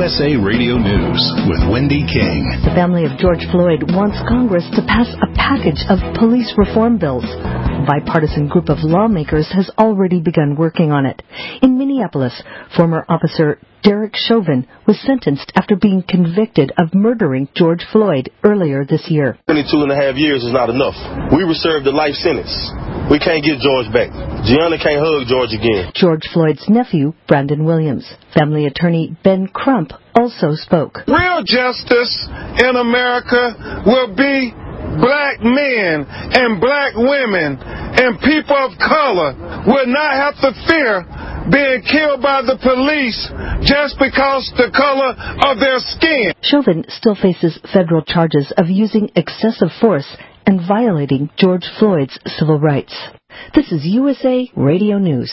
USA Radio News with Wendy King. The family of George Floyd wants Congress to pass a package of police reform bills. A bipartisan group of lawmakers has already begun working on it. In Minneapolis, former officer Derek Chauvin was sentenced after being convicted of murdering George Floyd earlier this year. 22.5 years is not enough. We were served a life sentence. We can't get George back. Gianna can't hug George again. George Floyd's nephew, Brandon Williams. Family attorney Ben Crump also spoke. Real justice in America will be black men and black women and people of color will not have to fear being killed by the police just because the color of their skin. Chauvin still faces federal charges of using excessive force and violating George Floyd's civil rights. This is USA Radio News.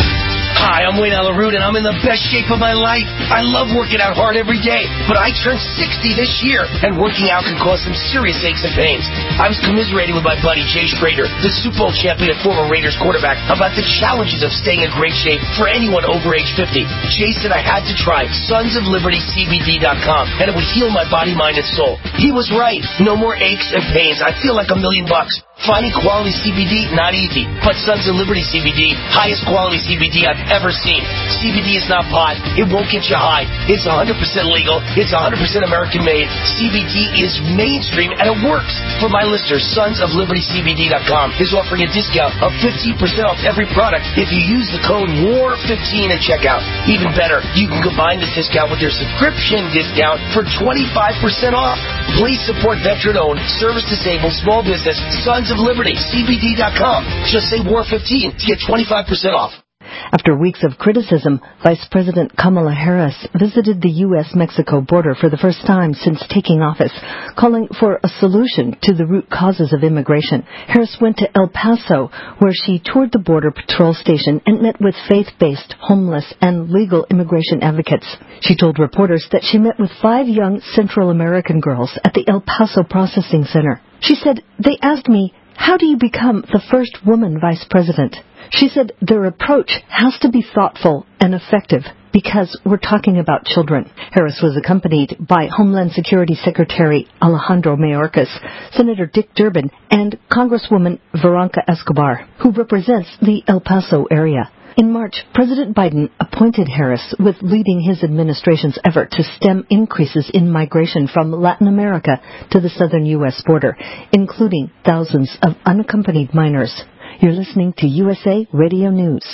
Hi, I'm Wayne Alaroot, and I'm in the best shape of my life. I love working out hard every day, but I turned 60 this year, and working out can cause some serious aches and pains. I was commiserating with my buddy Jay Schrader, the Super Bowl champion and former Raiders quarterback, about the challenges of staying in great shape for anyone over age 50. Jay said I had to try sonsoflibertycbd.com, and it would heal my body, mind, and soul. He was right. No more aches and pains. I feel like $1 million. Finding quality CBD, not easy. But Sons of Liberty CBD, highest quality CBD I've ever seen. CBD is not pot. It won't get you high. It's 100% legal. It's 100% American made. CBD is mainstream and it works. For my listeners, sonsoflibertycbd.com is offering a discount of 15% off every product if you use the code WAR15 at checkout. Even better, you can combine this discount with your subscription discount for 25% off. Please support veteran-owned, service-disabled, small business, sonsoflibertycbd.com. Just say WAR15 to get 25% off. After weeks of criticism, Vice President Kamala Harris visited the U.S.-Mexico border for the first time since taking office, calling for a solution to the root causes of immigration. Harris went to El Paso, where she toured the Border Patrol station and met with faith-based, homeless, and legal immigration advocates. She told reporters that she met with 5 young Central American girls at the El Paso Processing Center. She said, "They asked me, how do you become the first woman vice president?" She said their approach has to be thoughtful and effective because we're talking about children. Harris was accompanied by Homeland Security Secretary Alejandro Mayorkas, Senator Dick Durbin, and Congresswoman Veronica Escobar, who represents the El Paso area. In March, President Biden appointed Harris with leading his administration's effort to stem increases in migration from Latin America to the southern U.S. border, including thousands of unaccompanied minors. You're listening to USA Radio News.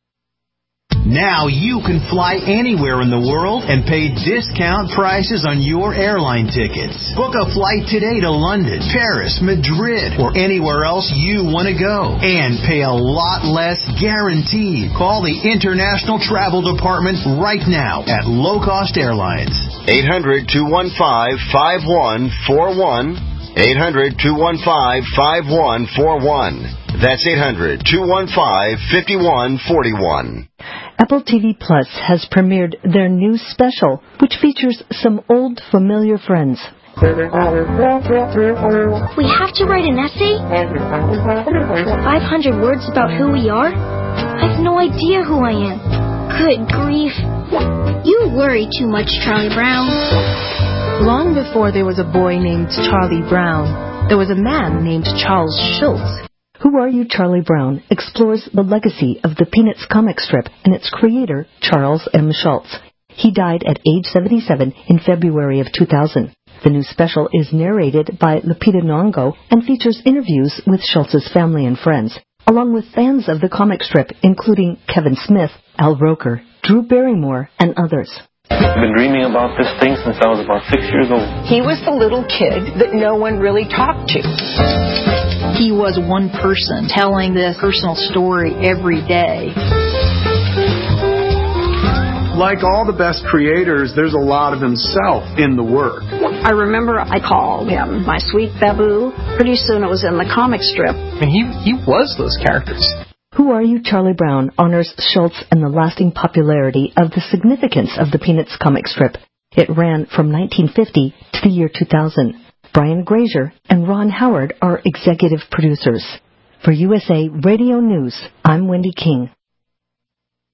Now you can fly anywhere in the world and pay discount prices on your airline tickets. Book a flight today to London, Paris, Madrid, or anywhere else you want to go. And pay a lot less guaranteed. Call the International Travel Department right now at Low Cost Airlines. 800-215-5141. 800-215-5141. That's 800-215-5141. Apple TV Plus has premiered their new special, which features some old familiar friends. We have to write an essay? 500 words about who we are? I've no idea who I am. Good grief. You worry too much, Charlie Brown. Long before there was a boy named Charlie Brown, there was a man named Charles Schulz. Who Are You, Charlie Brown explores the legacy of the Peanuts comic strip and its creator, Charles M. Schulz. He died at age 77 in February of 2000. The new special is narrated by Lupita Nyong'o and features interviews with Schulz's family and friends, along with fans of the comic strip, including Kevin Smith, Al Roker, Drew Barrymore, and others. I've been dreaming about this thing since I was about 6 years old. He was the little kid that no one really talked to. He was one person telling this personal story every day. Like all the best creators, there's a lot of himself in the work. I remember I called him my sweet Babu. Pretty soon it was in the comic strip. I mean, he was those characters. Who Are You, Charlie Brown honors Schulz and the lasting popularity of the significance of the Peanuts comic strip. It ran from 1950 to the year 2000. Brian Grazer and Ron Howard are executive producers. For USA Radio News, I'm Wendy King.